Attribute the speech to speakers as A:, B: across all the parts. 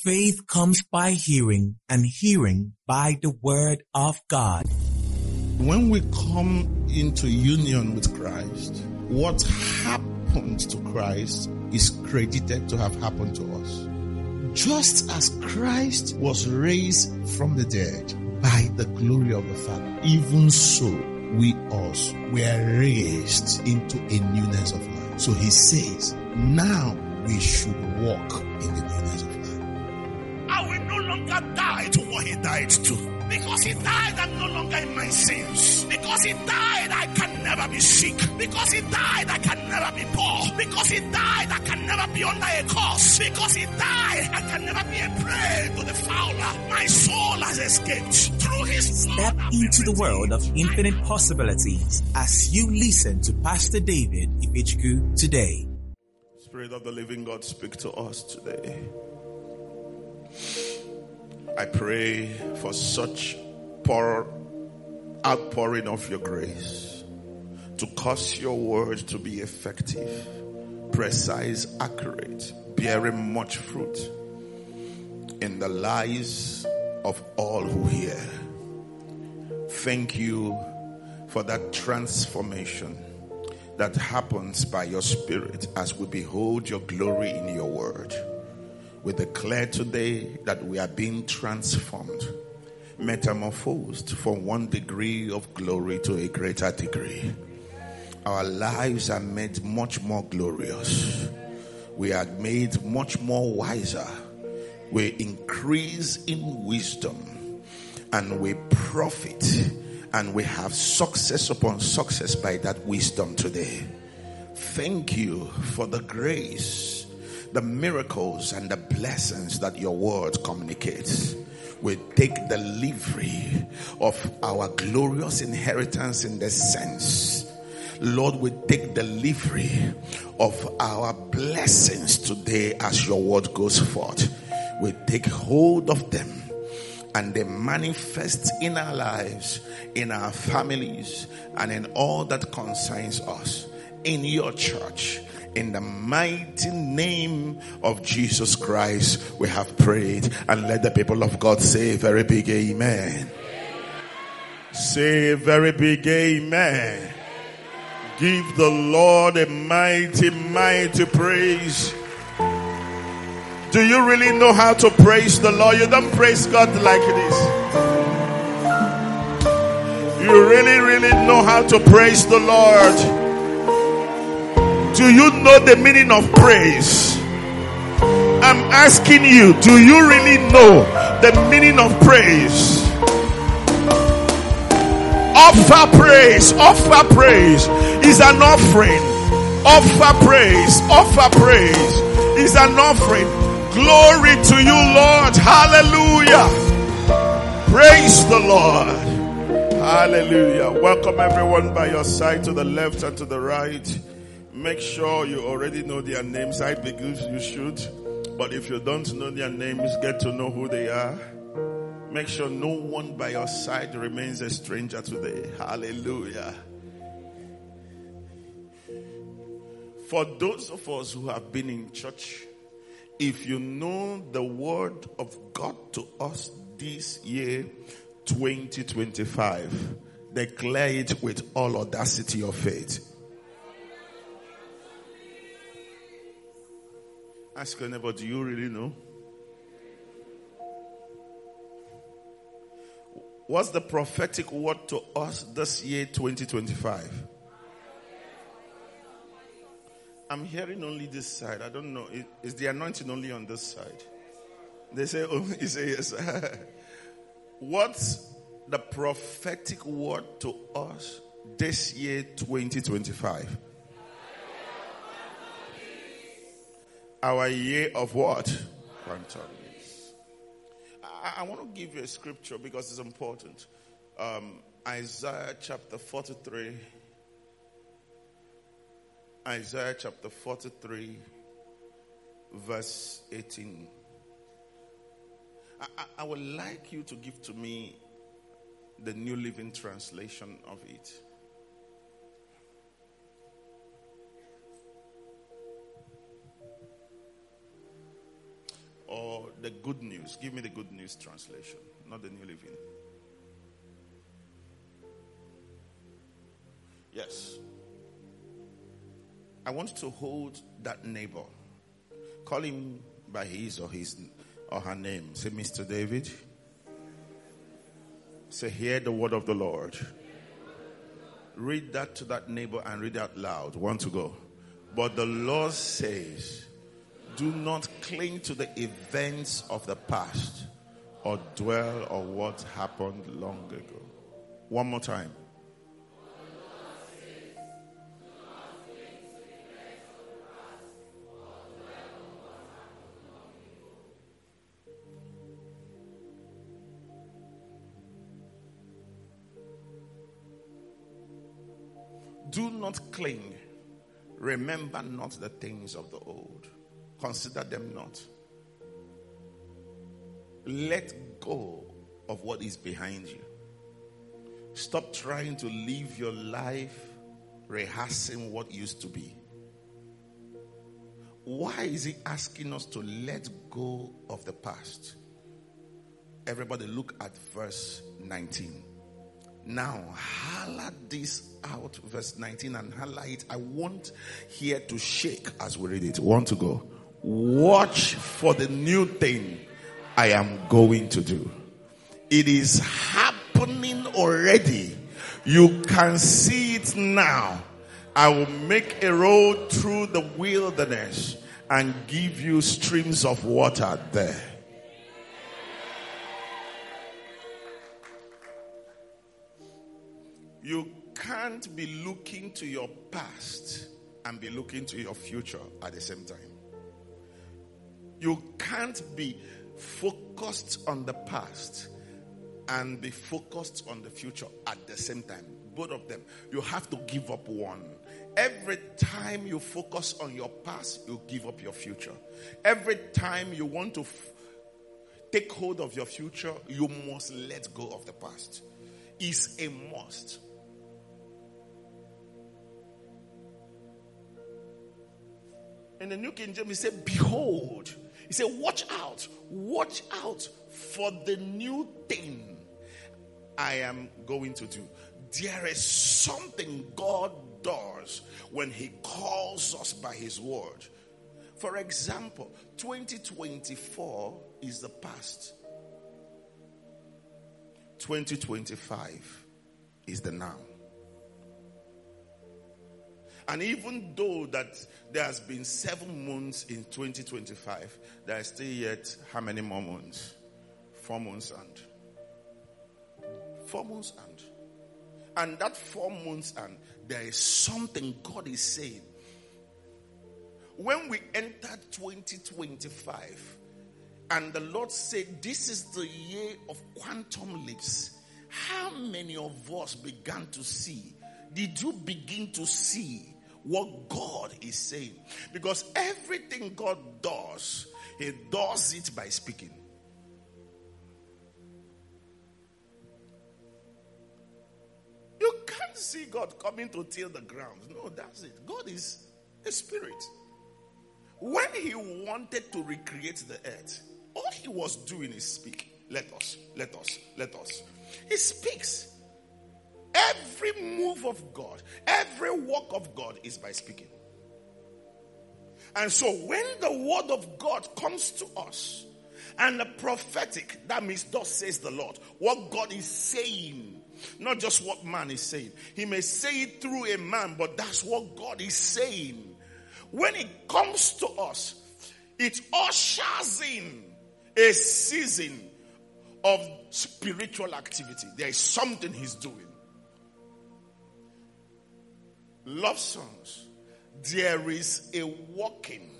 A: Faith comes by hearing, and hearing by the word of God.
B: When we come into union with Christ, what happens to Christ is credited to have happened to us. Just as Christ was raised from the dead by the glory of the Father, even so we also were raised into a newness of life. So he says, now we should walk in the newness of life.
C: I will no longer die to what he died to. Because he died, I'm no longer in my sins. Because he died, I can never be sick. Because he died, I can never be poor. Because he died, I can never be under a curse. Because he died, I can never be a prey to the fowler. My soul has escaped through his blood.
A: Step into the world of infinite possibilities as you listen to Pastor David Ifichku today.
C: Spirit of the living God, speak to us today. I pray for such outpouring of your grace to cause your word to be effective, precise, accurate, bearing much fruit in the lives of all who hear. Thank you for that transformation that happens by your Spirit as we behold your glory in your word. We declare today that we are being transformed, metamorphosed from one degree of glory to a greater degree. Our lives are made much more glorious. We are made much more wiser. We increase in wisdom and we profit and we have success upon success by that wisdom today. Thank you for the grace, the miracles and the blessings that your word communicates. We take delivery of our glorious inheritance in the sense. Lord, we take delivery of our blessings today as your word goes forth. We take hold of them and they manifest in our lives, in our families, and in all that concerns us, in your church. In the mighty name of Jesus Christ, we have prayed. And let the people of God say a very big amen. Say a very big amen. Give the Lord a mighty, mighty praise. Do you really know how to praise the Lord? You don't praise God like this. You really, really know how to praise the Lord. Do you know the meaning of praise? I'm asking you, do you really know the meaning of praise? Offer praise. Offer praise is an offering. Offer praise is an offering. Glory to you, Lord. Hallelujah. Praise the Lord. Hallelujah. Welcome everyone by your side, to the left and to the right. Make sure you already know their names. I believe you should. But if you don't know their names, get to know who they are. Make sure no one by your side remains a stranger today. Hallelujah. For those of us who have been in church, if you know the word of God to us this year, 2025, declare it with all audacity of faith. Ask your neighbor, do you really know? What's the prophetic word to us this year, 2025? I'm hearing only this side. I don't know. Is the anointing only on this side? They say, oh, you say yes. What's the prophetic word to us this year, 2025? Our year of what? Quantum. I want to give you a scripture because it's important. Isaiah chapter 43. Isaiah chapter 43, verse 18. I would like you to give to me the New Living Translation of it. Or The Good News. Give me the Good News translation, not the New Living. Yes. I want to hold that neighbor. Call him by his or her name. Say, Mr. David. Say, hear the word of the Lord. Read that to that neighbor and read out loud. Want to go? But the Lord says, do not cling to the events of the past or dwell on what happened long ago. One more time. Do not cling. Remember not the things of the old. Consider them not. Let go of what is behind you. Stop trying to live your life rehearsing what used to be. Why is he asking us to let go of the past? Everybody look at verse 19. Now, holler this out, verse 19, and holler it. I want here to shake as we read it. Want to go? Watch for the new thing I am going to do. It is happening already. You can see it now. I will make a road through the wilderness and give you streams of water there. You can't be looking to your past and be looking to your future at the same time. You can't be focused on the past and be focused on the future at the same time. Both of them. You have to give up one. Every time you focus on your past, you give up your future. Every time you want to take hold of your future, you must let go of the past. It's a must. In the New King James, he said, behold. He said, watch out for the new thing I am going to do. There is something God does when he calls us by his word. For example, 2024 is the past. 2025 is the now. And even though that there has been 7 months in 2025, there are still yet how many more months? 4 months and 4 months and that 4 months and there is something God is saying. When we entered 2025 and the Lord said this is the year of quantum leaps, how many of us began to see? Did you begin to see what God is saying? Because everything God does, he does it by speaking. You can't see God coming to till the ground. No, that's it. God is a spirit. When he wanted to recreate the earth, all he was doing is speak. Let us. He speaks. Every move of God, every work of God is by speaking. And so when the word of God comes to us, and the prophetic, that means thus says the Lord, what God is saying, not just what man is saying. He may say it through a man, but that's what God is saying. When it comes to us, it ushers in a season of spiritual activity. There is something he's doing. Love songs. There is a walking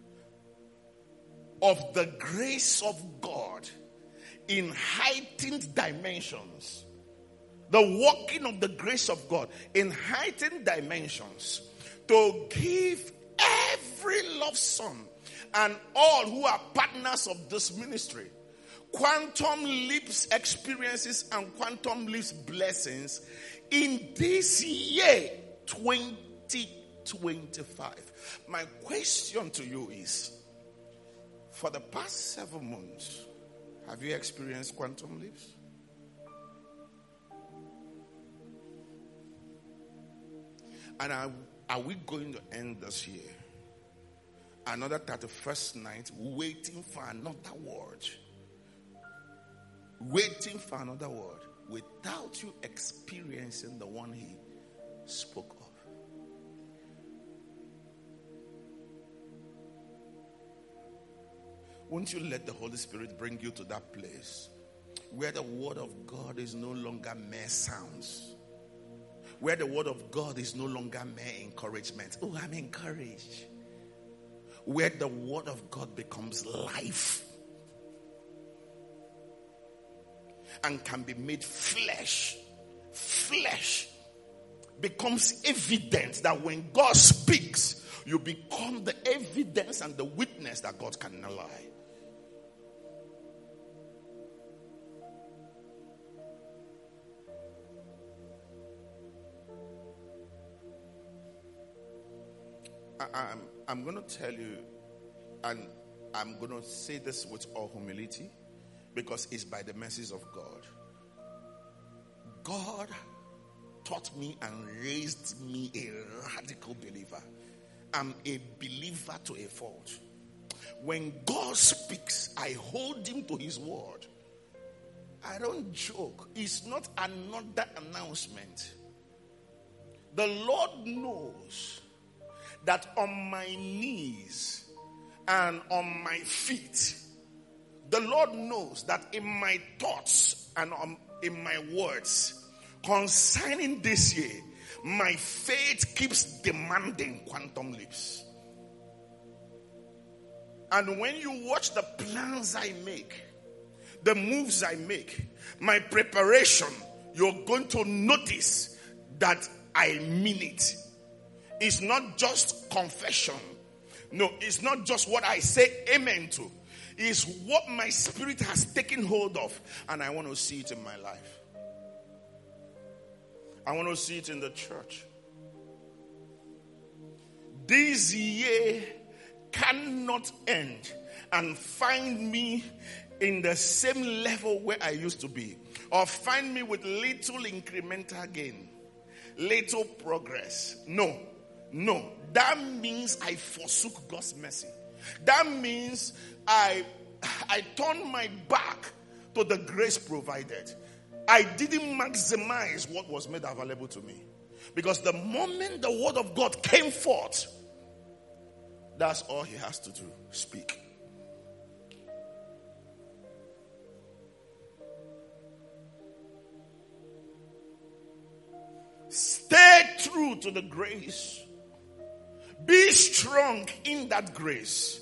C: of the grace of God in heightened dimensions. The walking of the grace of God in heightened dimensions to give every love song and all who are partners of this ministry quantum leaps experiences and quantum leaps blessings in this year 2025. My question to you is, For the past 7 months, have you experienced quantum leaps? And are we going to end this year? Another 31st night waiting for another word. Waiting for another word without you experiencing the one he spoke of. Won't you let the Holy Spirit bring you to that place where the word of God is no longer mere sounds, where the word of God is no longer mere encouragement. Oh, I'm encouraged. Where the word of God becomes life and can be made flesh. Flesh becomes evidence that when God speaks, you become the evidence and the witness that God cannot lie. I'm going to tell you, and I'm going to say this with all humility, because it's by the mercies of God. God taught me and raised me a radical believer. I'm a believer to a fault. When God speaks, I hold him to his word. I don't joke. It's not another announcement. The Lord knows that on my knees and on my feet, the Lord knows that in my thoughts and in my words concerning this year, my faith keeps demanding quantum leaps. And when you watch the plans I make, the moves I make, my preparation, you're going to notice that I mean it. It's not just confession. No, it's not just what I say amen to. It's what my spirit has taken hold of, and I want to see it in my life. I want to see it in the church. This year cannot end and find me in the same level where I used to be, or find me with little incremental gain, little progress. No. That means I forsook God's mercy. That means I turned my back to the grace provided. I didn't maximize what was made available to me. Because the moment the word of God came forth, that's all he has to do. Speak. Stay true to the grace. Be strong in that grace.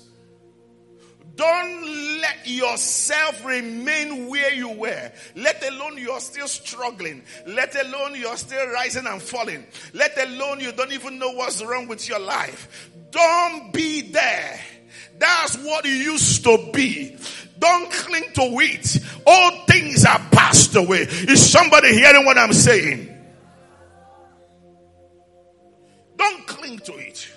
C: Don't let yourself remain where you were. Let alone you're still struggling. Let alone you're still rising and falling. Let alone you don't even know what's wrong with your life. Don't be there. That's what it used to be. Don't cling to it. All things are passed away. Is somebody hearing what I'm saying? Don't cling to it.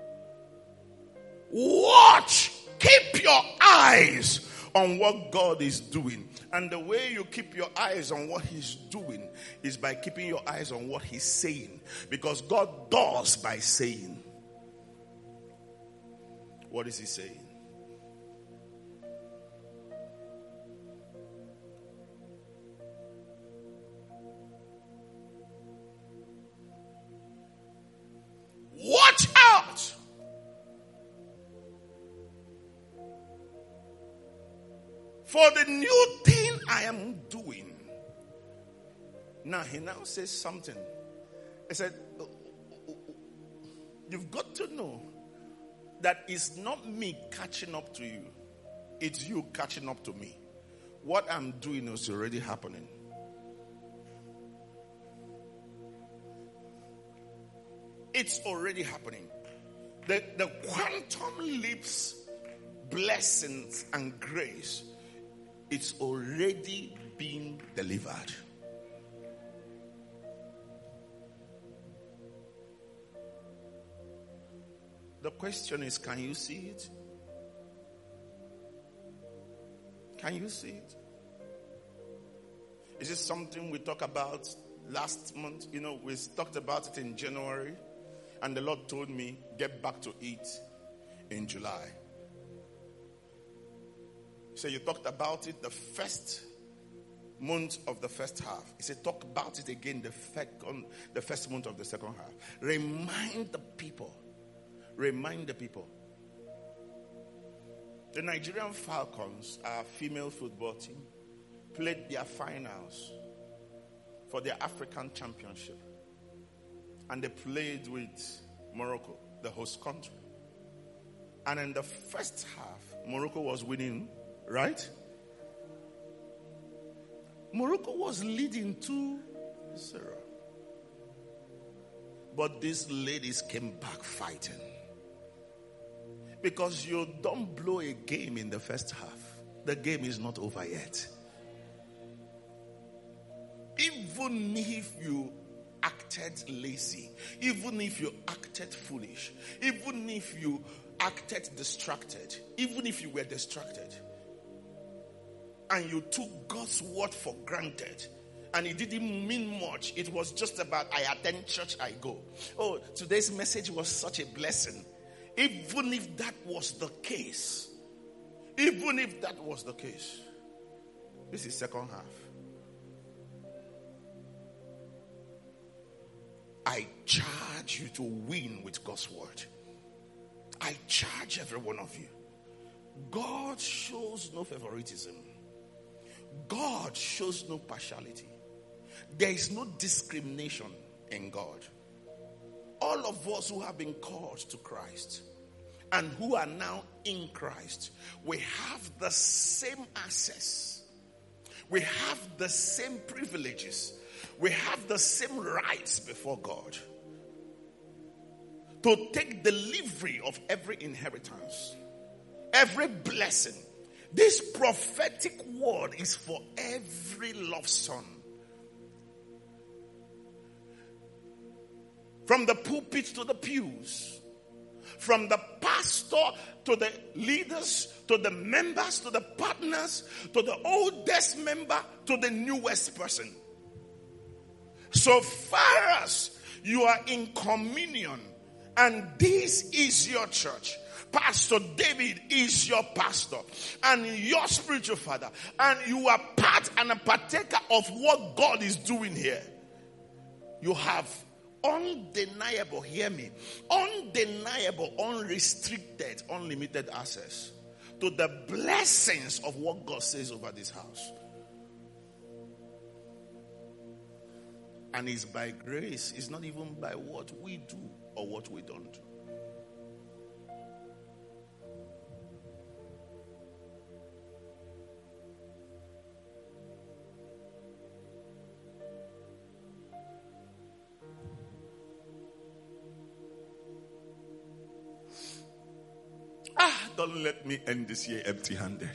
C: Watch. Keep your eyes on what God is doing. And the way you keep your eyes on what he's doing is by keeping your eyes on what he's saying. Because God does by saying. What is he saying? Watch out! For the new thing I am doing. Now he now says something. He said, you've got to know that it's not me catching up to you. It's you catching up to me. What I'm doing is already happening. It's already happening. The quantum leaps, blessings and grace, it's already been delivered. The question is, can you see it? Can you see it? Is this something we talked about last month? You know, we talked about it in January. And the Lord told me, get back to it in July. So you talked about it the first month of the first half. He said, talk about it again the first month of the second half. Remind the people. Remind the people. The Nigerian Falcons, our female football team, played their finals for their African Championship. And they played with Morocco, the host country. And in the first half, Morocco was winning, right? Morocco was leading 2-0. But these ladies came back fighting. Because you don't blow a game in the first half. The game is not over yet. Even if you acted lazy, even if you acted foolish, even if you acted distracted, even if you were distracted, and you took God's word for granted, and it didn't mean much, it was just about, I attend church, I go. Oh, today's message was such a blessing. Even if that was the case, this is second half. I charge you to win with God's word. I charge every one of you. God shows no favoritism. God shows no partiality. There is no discrimination in God. All of us who have been called to Christ and who are now in Christ, we have the same access. We have the same privileges. We have the same rights before God to take delivery of every inheritance, every blessing. This prophetic word is for every loved son. From the pulpit to the pews, from the pastor to the leaders, to the members, to the partners, to the oldest member, to the newest person. So far as you are in communion, and this is your church, Pastor David is your pastor and your spiritual father, and you are part and a partaker of what God is doing here. You have undeniable, hear me, undeniable, unrestricted, unlimited access to the blessings of what God says over this house. And it's by grace. It's not even by what we do or what we don't do. Don't let me end this year empty-handed.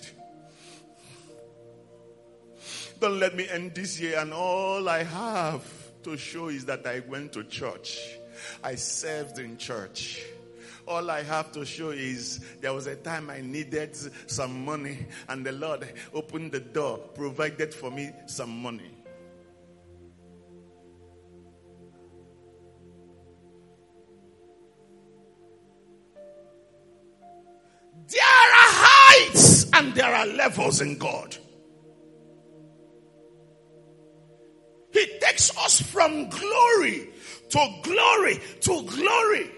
C: Don't let me end this year and all I have to show is that I went to church. I served in church. All I have to show is there was a time I needed some money and the Lord opened the door, provided for me some money. There are heights and there are levels in God. He takes us from glory to glory to glory.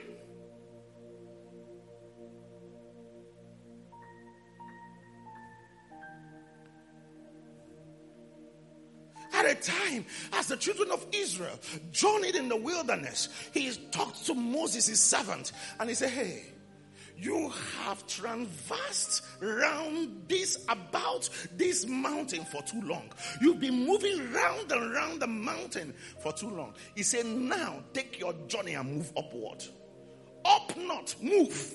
C: At a time, as the children of Israel journeyed in the wilderness, he talked to Moses, his servant, and he said, hey, you have traversed about this mountain for too long. You've been moving round and round the mountain for too long. He said, now take your journey and move upward. Up not, move.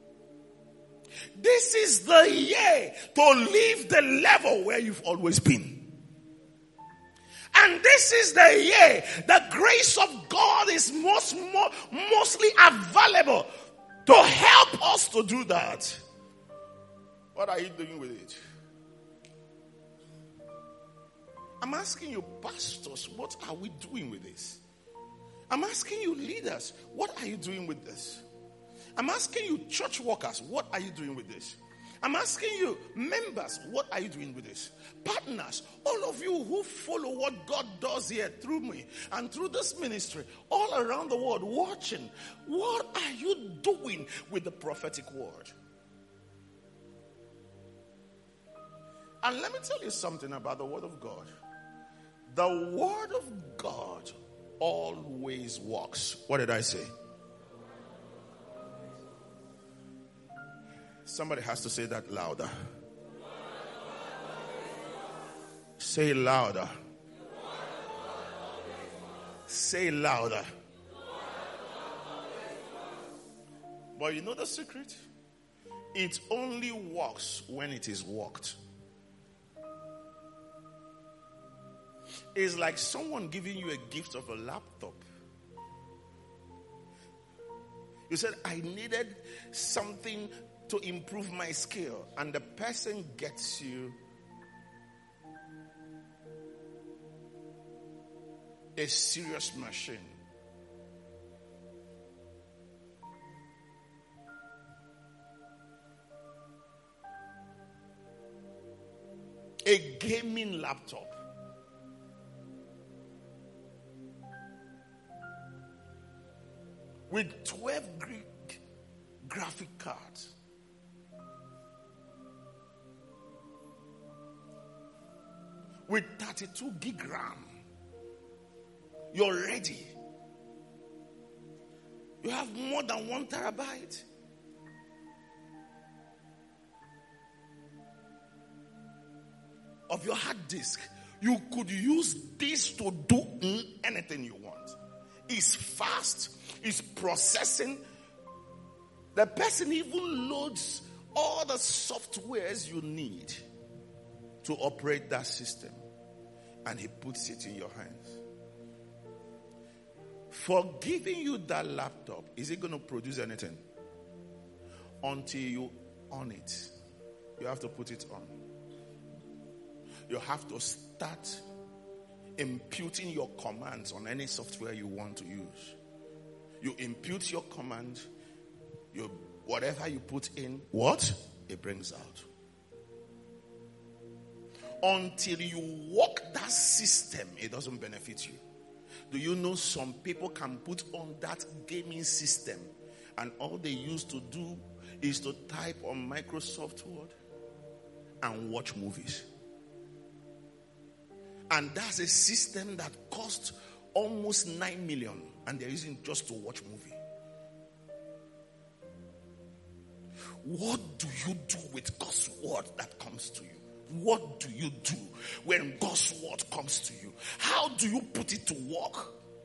C: This is the year to leave the level where you've always been. And this is the year the grace of God is mostly available to help us to do that. What are you doing with it? I'm asking you, pastors, what are we doing with this? I'm asking you, leaders, what are you doing with this? I'm asking you, church workers, what are you doing with this? I'm asking you, members, what are you doing with this? Partners, all of you who follow what God does here through me and through this ministry, all around the world watching, what are you doing with the prophetic word? And let me tell you something about the word of God. The word of God always works. What did I say? Somebody has to say that louder. Say louder. Say louder. But you know the secret? It only works when it is worked. It's like someone giving you a gift of a laptop. You said, I needed something to improve my skill, and the person gets you a serious machine. A gaming laptop. With 12 graphic cards. With 32 gig RAM. You're ready. You have more than 1 terabyte. Of your hard disk. You could use this to do anything you want. It's fast. It's processing. The person even loads all the softwares you need to operate that system. And he puts it in your hands. For giving you that laptop, is it going to produce anything? Until you on it. You have to put it on. You have to start imputing your commands on any software you want to use. You impute your command, whatever you put in, what? It brings out. Until you work that system, it doesn't benefit you. Do you know some people can put on that gaming system and all they used to do is to type on Microsoft Word and watch movies? And that's a system that costs almost 9 million and they're using just to watch movie. What do you do with God's word that comes to you? What do you do when God's word comes to you? How do you put it to work?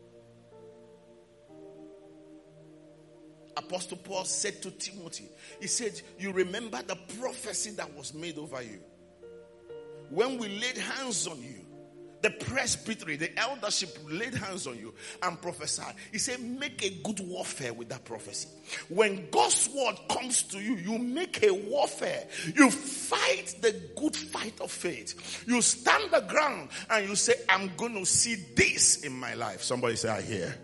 C: Apostle Paul said to Timothy, he said, you remember the prophecy that was made over you. When we laid hands on you, the presbytery, the eldership laid hands on you and prophesied. He said, make a good warfare with that prophecy. When God's word comes to you, you make a warfare. You fight the good fight of faith. You stand the ground and you say, I'm going to see this in my life. Somebody say, I hear.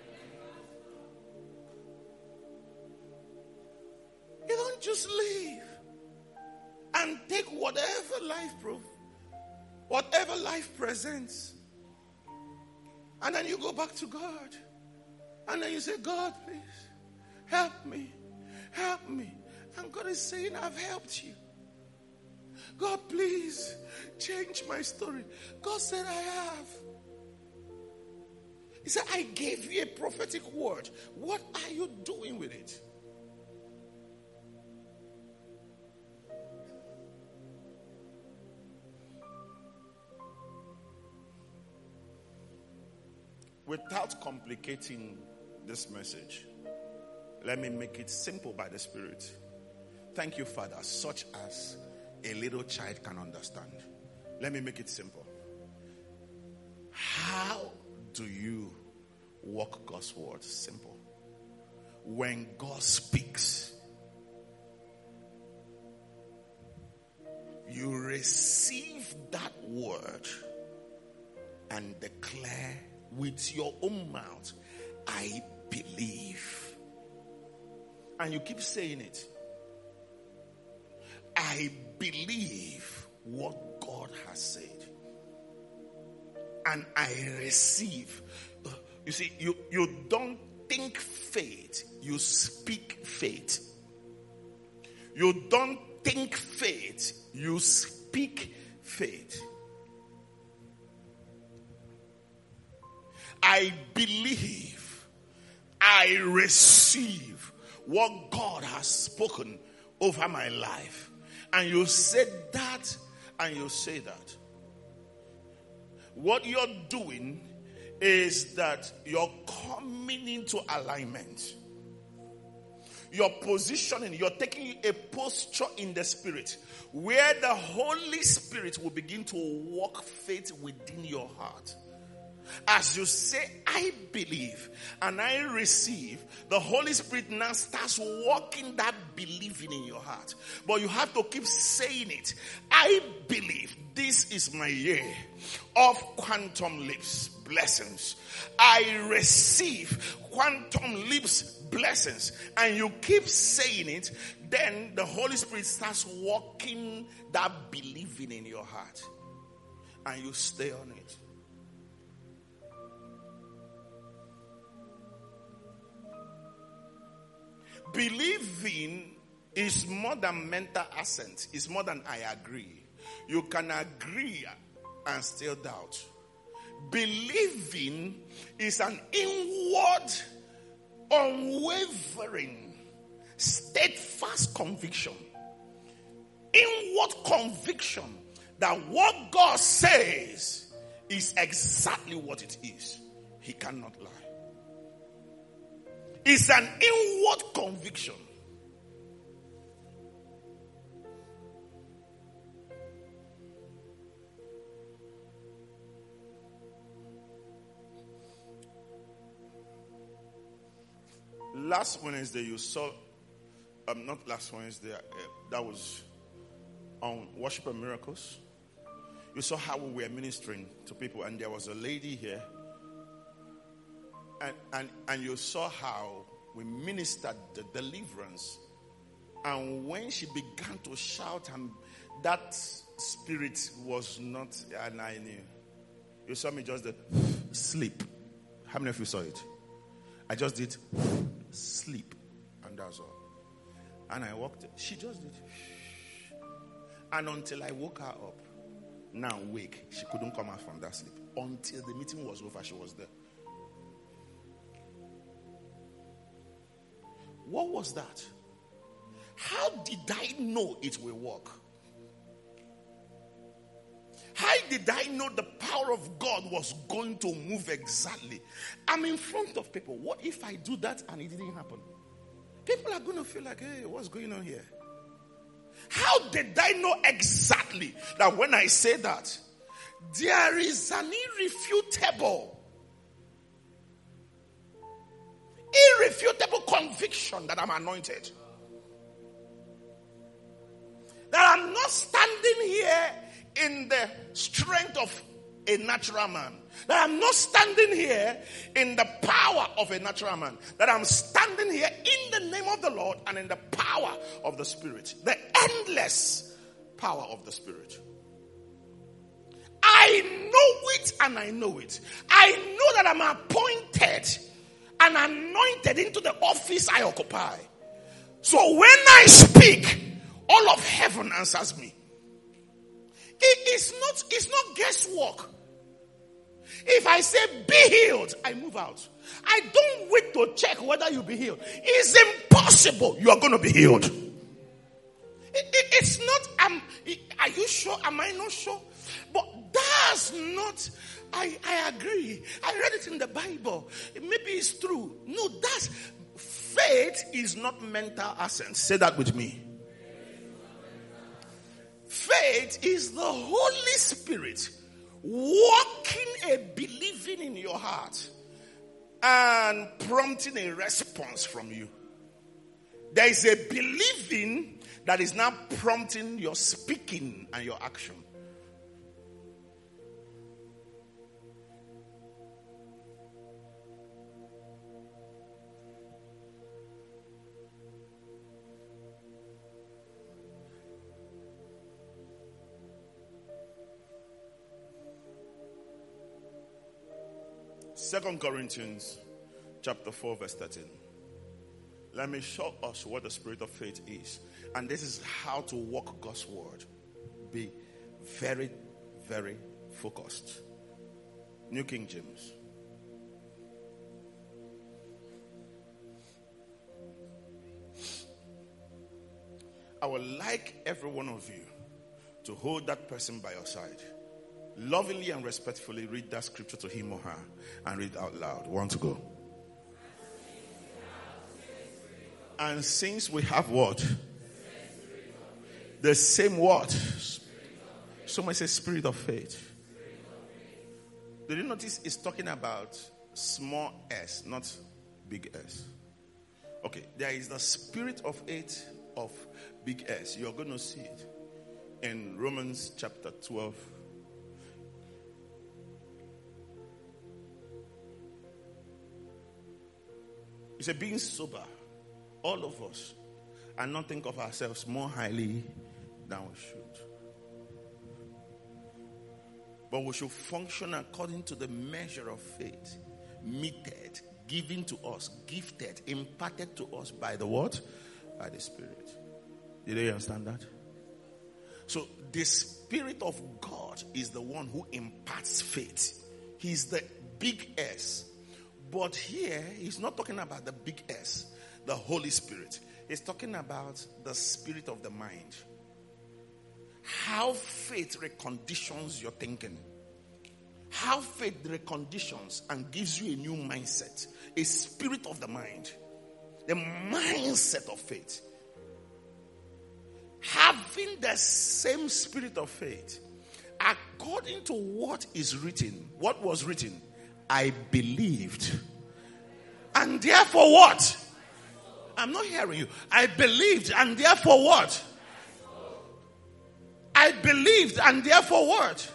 C: You don't just leave and take whatever life presents. And then you go back to God. And then you say, God, please, help me. Help me. And God is saying, I've helped you. God, please, change my story. God said, I have. He said, I gave you a prophetic word. What are you doing with it? Without complicating this message, let me make it simple by the Spirit. Thank you, Father, such as a little child can understand. Let me make it simple. How do you walk God's word? Simple. When God speaks, you receive that word and declare with your own mouth, I believe. And you keep saying it. I believe what God has said. And I receive. You see, you don't think faith, you speak faith. You don't think faith, you speak faith. I believe, I receive what God has spoken over my life. And you said that, and you say that. What you're doing is that you're coming into alignment. You're positioning, you're taking a posture in the spirit where the Holy Spirit will begin to work faith within your heart. As you say, I believe and I receive, the Holy Spirit now starts working that believing in your heart. But you have to keep saying it. I believe this is my year of quantum leaps, blessings. I receive quantum leaps, blessings. And you keep saying it, then the Holy Spirit starts working that believing in your heart. And you stay on it. Believing is more than mental assent. It's more than I agree. You can agree and still doubt. Believing is an inward, unwavering, steadfast conviction. Inward conviction that what God says is exactly what it is. He cannot lie. It's an inward conviction. Last Wednesday you saw, not last Wednesday, that was on Worship and Miracles. You saw how we were ministering to people, and there was a lady here. And you saw how we ministered the deliverance. And when she began to shout, and that spirit was not, and I knew. You saw me just sleep. How many of you saw it? I just did sleep. And that's all. And I walked. She just did. And until I woke her up, now wake, she couldn't come out from that sleep. Until the meeting was over, she was there. What was that? How did I know it will work? How did I know the power of God was going to move exactly? I'm in front of people. What if I do that and it didn't happen? People are going to feel like, hey, what's going on here? How did I know exactly that when I say that, there is an irrefutable conviction that I'm anointed? That I'm not standing here in the strength of a natural man. That I'm not standing here in the power of a natural man. That I'm standing here in the name of the Lord and in the power of the Spirit. The endless power of the Spirit. I know it and I know it. I know that I'm appointed and anointed into the office I occupy. So when I speak, all of heaven answers me. It's not guesswork. If I say be healed, I move out. I don't wait to check whether you be healed. It's impossible you are going to be healed. It's not, are you sure? Am I not sure? But that's not, I agree. I read it in the Bible. Maybe it's true. No, that's, faith is not mental assent. Say that with me. Faith is the Holy Spirit working a believing in your heart and prompting a response from you. There is a believing that is now prompting your speaking and your action. 2 Corinthians chapter 4 verse 13. Let me show us what the spirit of faith is. And this is how to walk God's word. Be very, very focused. New King James. I would like every one of you to hold that person by your side. Lovingly and respectfully read that scripture to him or her and read out loud. Want to go? And since we have what? The same what? Someone says spirit of faith. Did you notice it's talking about small s, not big S? Okay, there is the spirit of faith of big S. You're going to see it in Romans chapter 12. He said, being sober, all of us, and not think of ourselves more highly than we should. But we should function according to the measure of faith, meted, given to us, gifted, imparted to us by the what? By the Spirit. Did you understand that? So the Spirit of God is the one who imparts faith. He's the big S. But here, he's not talking about the big S, the Holy Spirit. He's talking about the spirit of the mind. How faith reconditions your thinking. How faith reconditions and gives you a new mindset. A spirit of the mind. The mindset of faith. Having the same spirit of faith. According to what is written. What was written? I believed. And therefore what? I'm not hearing you. I believed and therefore what? I believed and therefore what?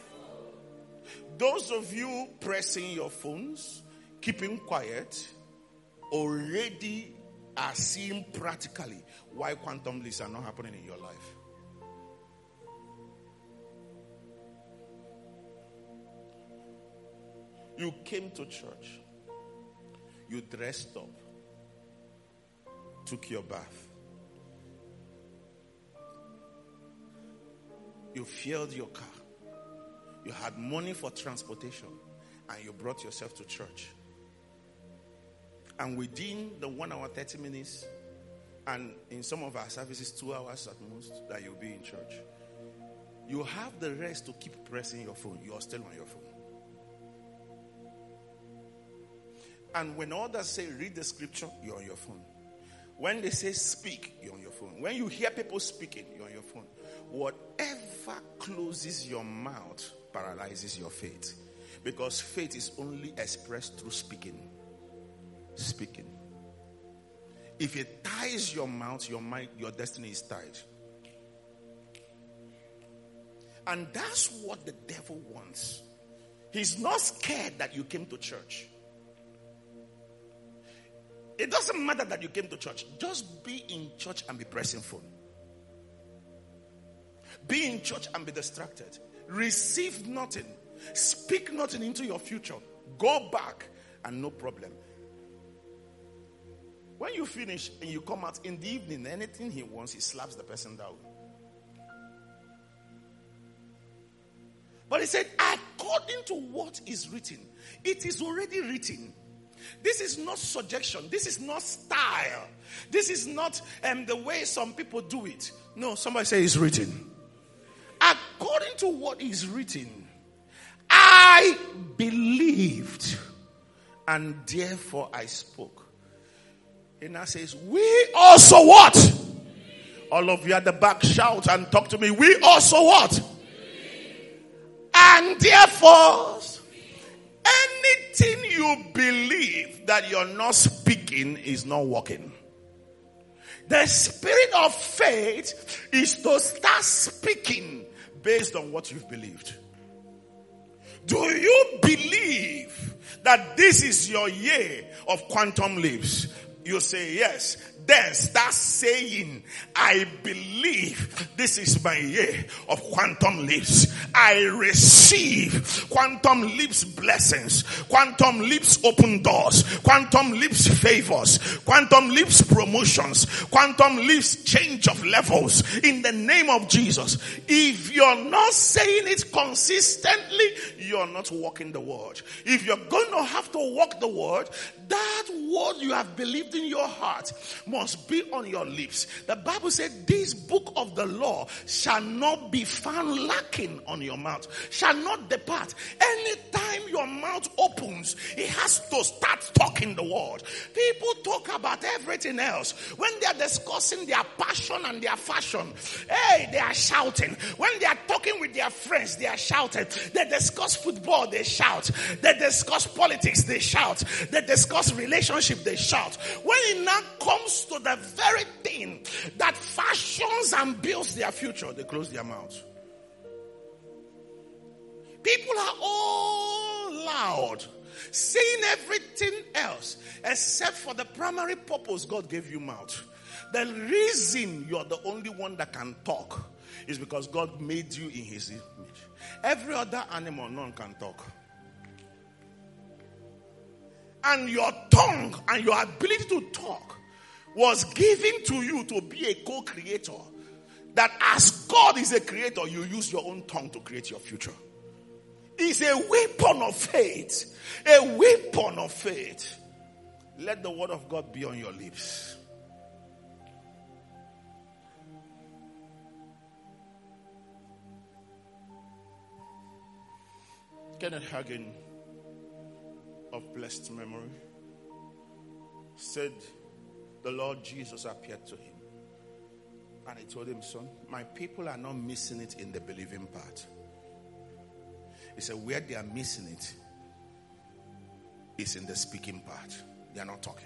C: Those of you pressing your phones, keeping quiet, already are seeing practically why quantum leaps are not happening in your life. You came to church. You dressed up. Took your bath. You filled your car. You had money for transportation. And you brought yourself to church. And within the 1 hour, 30 minutes, and in some of our services, 2 hours at most, that you'll be in church, you have the rest to keep pressing your phone. You are still on your phone. And when others say read the scripture, you're on your phone. When they say speak, you're on your phone. When you hear people speaking, you're on your phone. Whatever closes your mouth paralyzes your faith. Because faith is only expressed through speaking. Speaking. If it ties your mouth, your mind, your destiny is tied. And that's what the devil wants. He's not scared that you came to church. It doesn't matter that you came to church. Just be in church and be pressing phone. Be in church and be distracted. Receive nothing. Speak nothing into your future. Go back and no problem. When you finish and you come out in the evening, anything he wants, he slaps the person down. But he said, according to what is written, it is already written. This is not suggestion. This is not style. This is not the way some people do it. No, somebody say it's written. According to what is written, I believed and therefore I spoke. And now says, we also what? All of you at the back shout and talk to me. We also what? And therefore, anything you believe that you're not speaking is not working. The spirit of faith is to start speaking based on what you've believed. Do you believe that this is your year of quantum leaps? You say yes. Then start saying, I believe this is my year of quantum leaps. I receive quantum leaps blessings, quantum leaps open doors, quantum leaps favors, quantum leaps promotions, quantum leaps change of levels in the name of Jesus. If you're not saying it consistently, you're not walking the word. If you're going to have to walk the word, that word you have believed in your heart must be on your lips. The Bible said this book of the law shall not be found lacking on your mouth, shall not depart. Anytime your mouth opens, it has to start talking the word. People talk about everything else. When they are discussing their passion and their fashion, hey, they are shouting. When they are talking with their friends, they are shouting. They discuss football, they shout. They discuss politics, they shout. They discuss relationship, they shout. When it now comes to the very thing that fashions and builds their future, they close their mouths. People are all loud, saying everything else except for the primary purpose God gave you mouth. The reason you're the only one that can talk is because God made you in his image. Every other animal, none can talk. And your tongue and your ability to talk was given to you to be a co-creator. That as God is a creator, you use your own tongue to create your future. It's a weapon of faith. A weapon of faith. Let the word of God be on your lips. Kenneth Hagin of blessed memory said the Lord Jesus appeared to him and he told him, son, my people are not missing it in the believing part. He said where they are missing it is in the speaking part. They are not talking.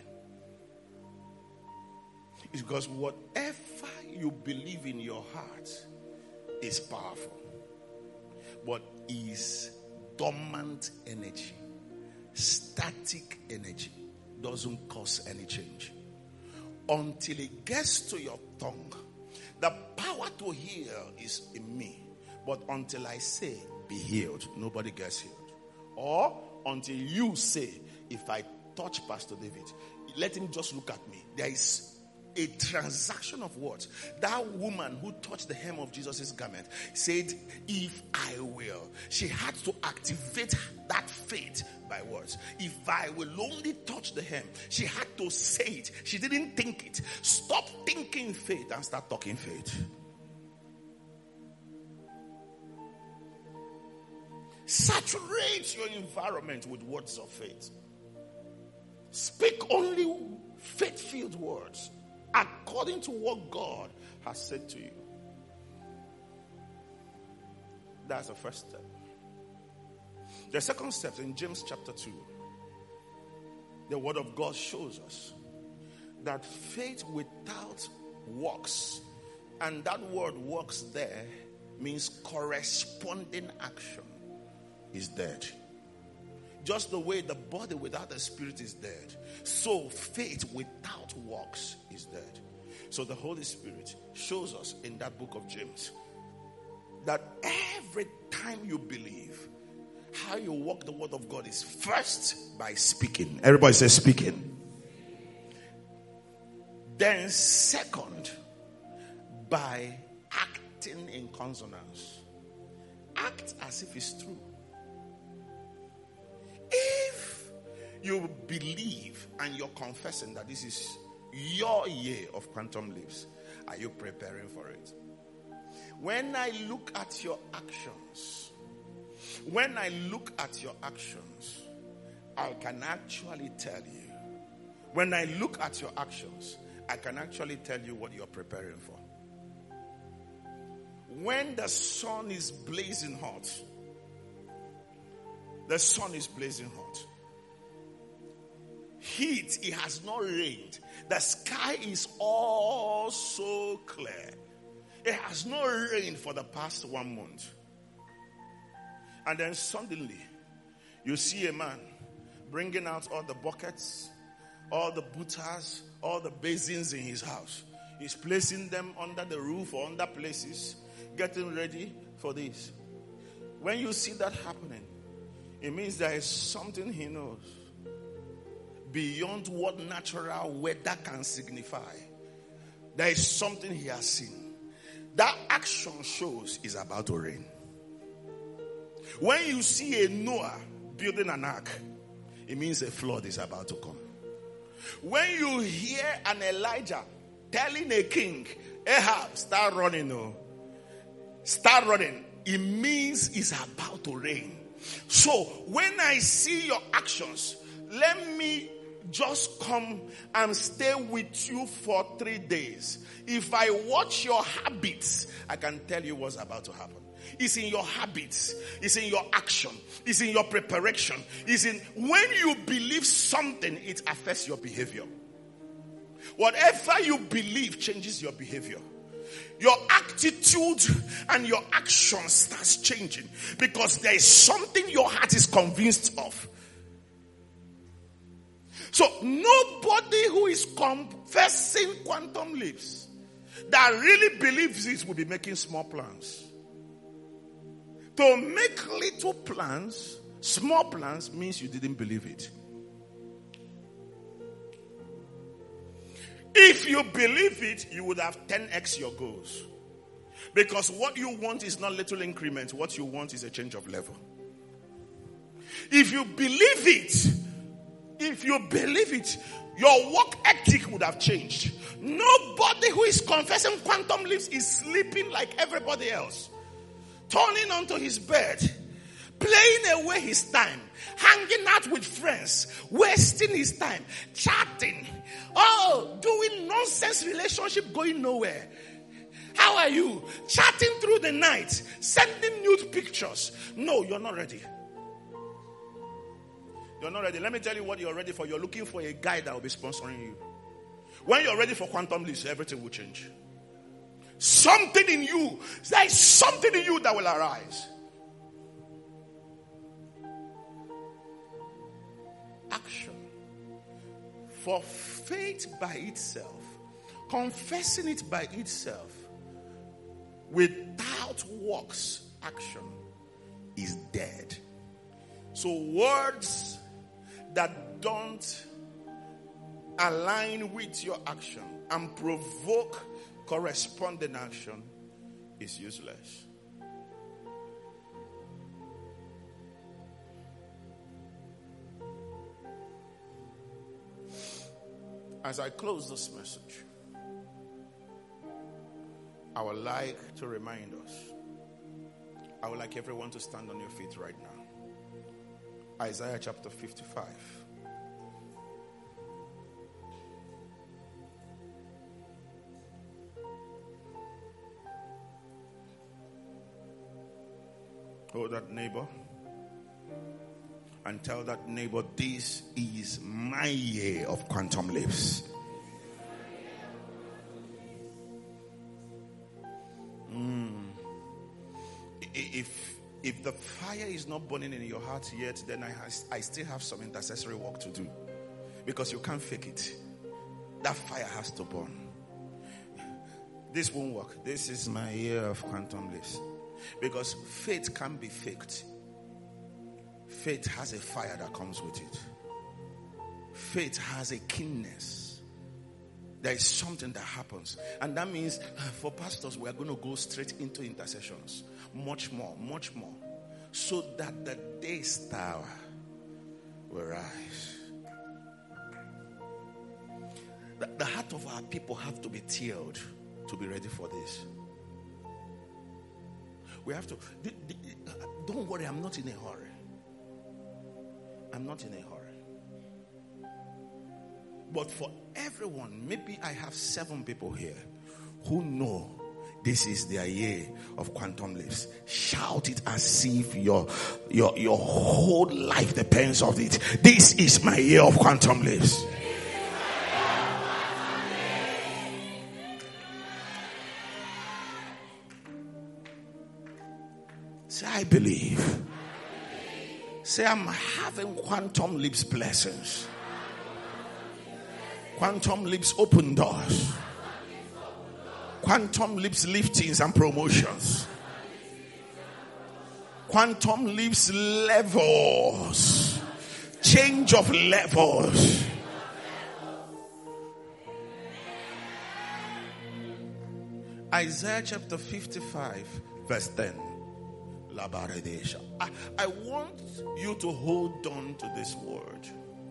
C: It's because whatever you believe in your heart is powerful, but is dormant energy, static energy, doesn't cause any change. Until it gets to your tongue, the power to heal is in me. But until I say, be healed, nobody gets healed. Or until you say, if I touch Pastor David, let him just look at me. There is a transaction of words. That woman who touched the hem of Jesus' garment said, if I will. She had to activate that faith by words. If I will only touch the hem. She had to say it. She didn't think it. Stop thinking faith and start talking faith. Saturate your environment with words of faith. Speak only faith-filled words according to what God has said to you. That's the first step. The second step in James chapter 2. The word of God shows us that faith without works, and that word works there means corresponding action, is dead. Just the way the body without the spirit is dead, so faith without works is dead. So the Holy Spirit shows us in that book of James that every time you believe, how you walk the word of God is first by speaking. Everybody say speaking. Then second, by acting in consonance. Act as if it's true. If you believe and you're confessing that this is your year of quantum leaps, are you preparing for it? When I look at your actions, I can actually tell you. When I look at your actions, I can actually tell you what you're preparing for. When the sun is blazing hot, Heat, it has not rained. The sky is all so clear. It has not rained for the past 1 month. And then suddenly, you see a man bringing out all the buckets,
B: all the butas, all the basins in his house. He's placing them under the roof or under places, getting ready for this. When you see that happening, it means there is something he knows beyond what natural weather can signify. There is something he has seen. That action shows is about to rain. When you see a Noah building an ark, it means a flood is about to come. When you hear an Elijah telling a king, Ahab, start running, start running, it means it's about to rain. So when I see your actions, let me just come and stay with you for 3 days. If I watch your habits, I can tell you what's about to happen. It's in your habits. It's in your action. It's in your preparation. It's in when you believe something, it affects your behavior. Whatever you believe changes your behavior. Your attitude and your action starts changing because there is something your heart is convinced of. So nobody who is confessing quantum leaps that really believes it will be making small plans. To make little plans, small plans, means you didn't believe it. If you believe it, you would have 10x your goals. Because what you want is not little increments. What you want is a change of level. If you believe it, your work ethic would have changed. Nobody who is confessing quantum leaps is sleeping like everybody else. Turning onto his bed, playing away his time, hanging out with friends, wasting his time, chatting, doing nonsense relationship going nowhere. How are you? Chatting through the night, sending nude pictures. No, you're not ready. You're not ready. Let me tell you what you're ready for. You're looking for a guy that will be sponsoring you. When you're ready for quantum leaps, everything will change. Something in you. There is something in you that will arise. Action. For faith by itself, confessing it by itself, without works, action is dead. So words that don't align with your action and provoke corresponding action is useless. As I close this message, I would like to remind us. I would like everyone to stand on your feet right now. Isaiah chapter 55. Hold that neighbor and tell that neighbor, this is my year of quantum leaps. If the fire is not burning in your heart yet, then I still have some intercessory work to do. Because you can't fake it. That fire has to burn. This won't work. This is my year of quantum leaps. Because faith can't be faked. Faith has a fire that comes with it. Faith has a keenness. There is something that happens. And that means for pastors, we are going to go straight into intercessions. Much more. So that the day star will rise. The heart of our people have to be tilled to be ready for this. We have to. Don't worry, I'm not in a hurry. But for everyone, maybe I have 7 people here who know this is their year of quantum leaps. Shout it as if your whole life depends on it. This is my year of quantum leaps. Say, I believe. Say, I'm having quantum leaps blessings.
C: Quantum Leaps open doors. Quantum Leaps liftings and promotions. Quantum Leaps levels. Change of levels. Isaiah chapter 55 verse 10. I want you to hold on to this word.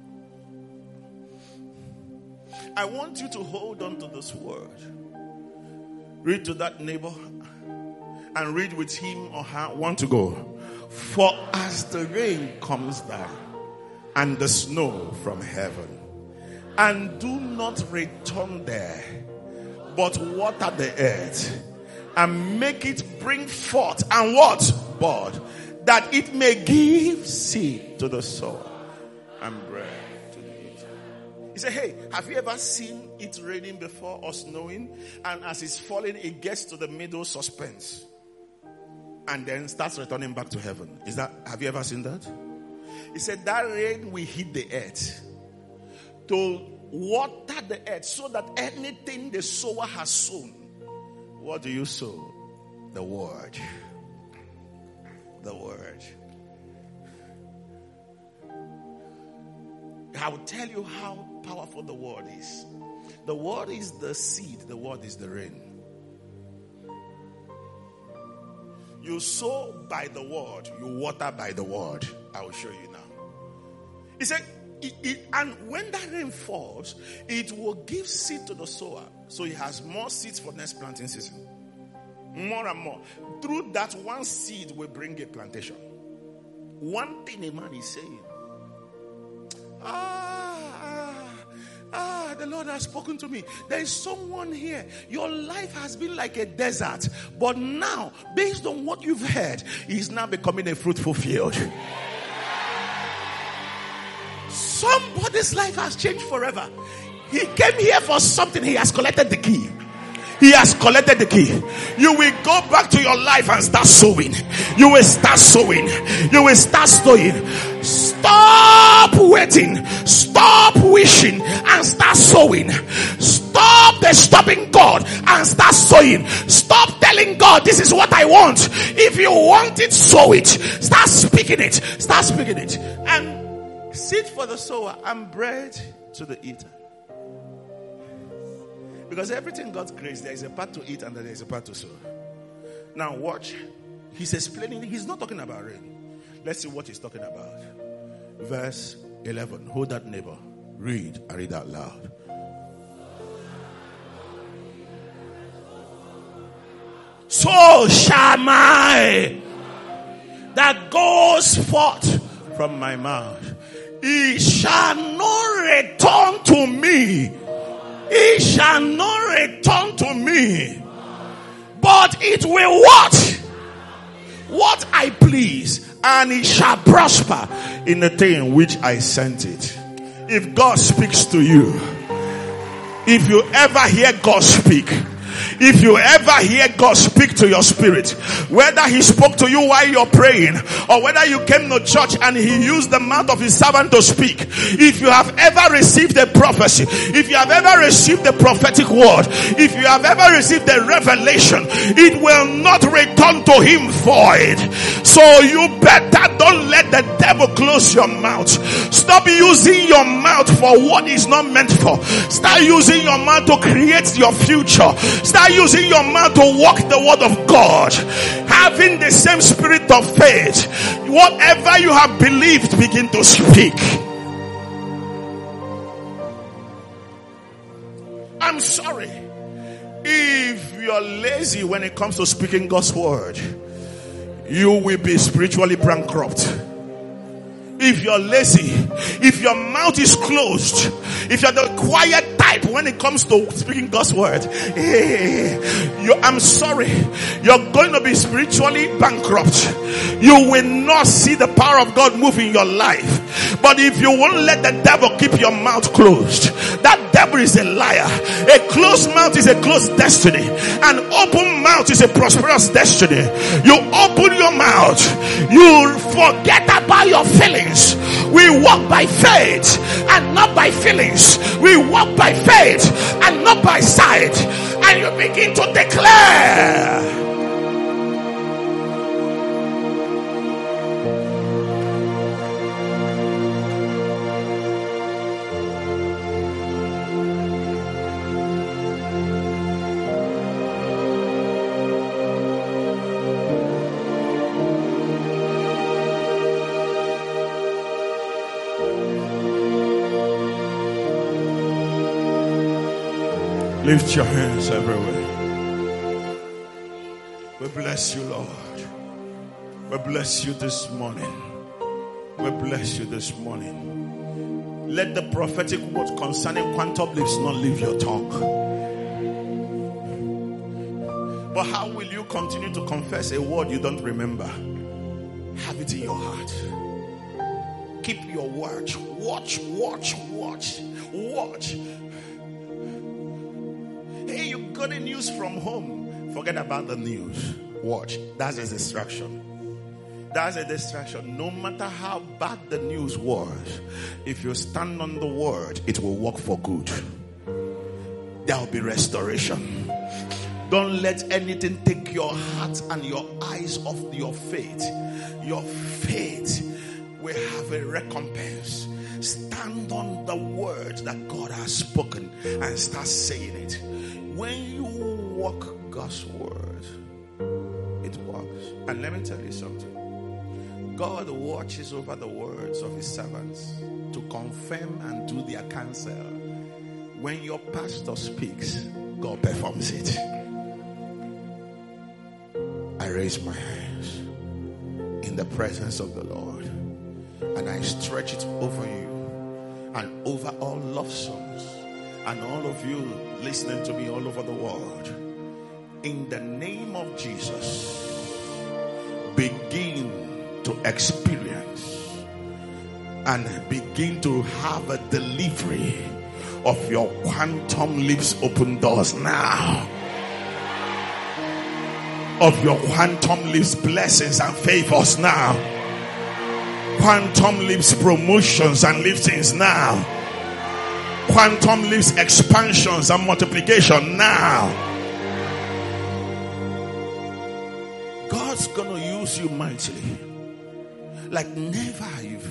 C: I want you to hold on to this word. Read to that neighbor and read with him or her. Want to go? For as the rain comes down and the snow from heaven, and do not return there, but water the earth and make it bring forth and what? Bud, that it may give seed to the sower and bread to the eater. He said, hey, have you ever seen it raining before or snowing? And as it's falling, it gets to the middle suspense and then starts returning back to heaven. Have you ever seen that? He said that rain will hit the earth to water the earth so that anything the sower has sown. What do you sow? The word. The word. I will tell you how powerful the word is. The word is the seed. The word is the rain. You sow by the word. You water by the word. I will show you now. He said, and when that rain falls, it will give seed to the sower. So he has more seeds for next planting season. More and more. Through that, one seed will bring a plantation. One thing a man is saying. The Lord has spoken to me. There is someone here. Your life has been like a desert. But now, based on what you've heard, is now becoming a fruitful field. Somebody's life has changed forever. He came here for something. He has collected the key. He has collected the key. You will go back to your life and start sowing. You will start sowing. You will start sowing. Stop waiting. Stop wishing and start sowing. Stop stopping God and start sowing. Stop telling God, this is what I want. If you want it, sow it. Start speaking it. Start speaking it. And seed for the sower and bread to the eater. Because everything God creates, there is a part to eat and there is a part to sow. Now watch. He's explaining. He's not talking about rain. Let's see what he's talking about. Verse 11. Hold that neighbor. Read and read out loud. So shall my that goes forth from my mouth. It shall not return to me. It shall not return to me, but it will what? What I please, and it shall prosper in the thing which I sent it. If God speaks to you, if you ever hear God speak, if you ever hear God speak to your spirit, whether he spoke to you while you're praying or whether you came to church and he used the mouth of his servant to speak, if you have ever received a prophecy, if you have ever received the prophetic word, if you have ever received the revelation, it will not return to him void. So you better don't let the devil close your mouth. Stop using your mouth for what is not meant for. Start using your mouth to create your future. Start using your mouth to walk the word of God. Having the same spirit of faith. Whatever you have believed, begin to speak. I'm sorry. If you're lazy when it comes to speaking God's word, you will be spiritually bankrupt. If you're lazy, if your mouth is closed, if you're the quiet type when it comes to speaking God's word, I'm sorry, you're going to be spiritually bankrupt. You will not see the power of God move in your life. But if you won't let the devil keep your mouth closed, that devil is a liar. A closed mouth is a closed destiny. An open mouth is a prosperous destiny. You open your mouth, you forget about your feelings. We walk by faith and not by feelings. We walk by faith and not by sight. And you begin to declare. Lift your hands everywhere. We bless you, Lord. We bless you this morning. We bless you this morning. Let the prophetic word concerning quantum leaves not leave your tongue. But how will you continue to confess a word you don't remember? Have it in your heart. Keep your watch. Watch. Hey, you got the news from home. Forget about the news. Watch. That's a distraction. That's a distraction. No matter how bad the news was, if you stand on the word, it will work for good. There will be restoration. Don't let anything take your heart and your eyes off your faith. Your faith will have a recompense. Stand on the word that God has spoken and start saying it. When you walk God's word, it works. And let me tell you something. God watches over the words of his servants to confirm and do their counsel. When your pastor speaks, God performs it. I raise my hands in the presence of the Lord and I stretch it over you and over all love songs and all of you listening to me all over the world. In the name of Jesus, begin to experience and begin to have a delivery of your quantum leaps open doors now. Of your quantum leaps blessings and favors now. Quantum leaps promotions and liftings now. Quantum leaps expansions and multiplication now. God's gonna use you mightily like never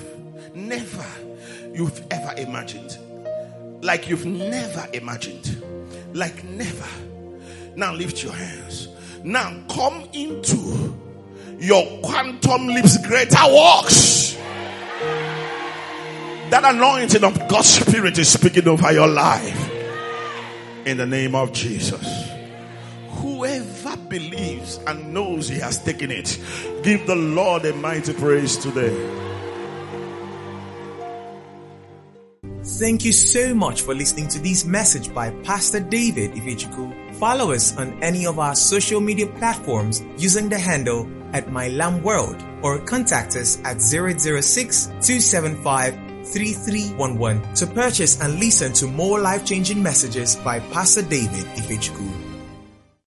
C: you've ever imagined. Like you've never imagined. Like never. Now lift your hands. Now come into your quantum leaps greater works. That anointing of God's Spirit is speaking over your life. In the name of Jesus. Whoever believes and knows he has taken it, give the Lord a mighty praise today.
A: Thank you so much for listening to this message by Pastor David Ifechukwu. Follow us on any of our social media platforms using the handle @MyLambWorld or contact us at 006-275-3311 to purchase and listen to more life-changing messages by Pastor David Ifechukwu.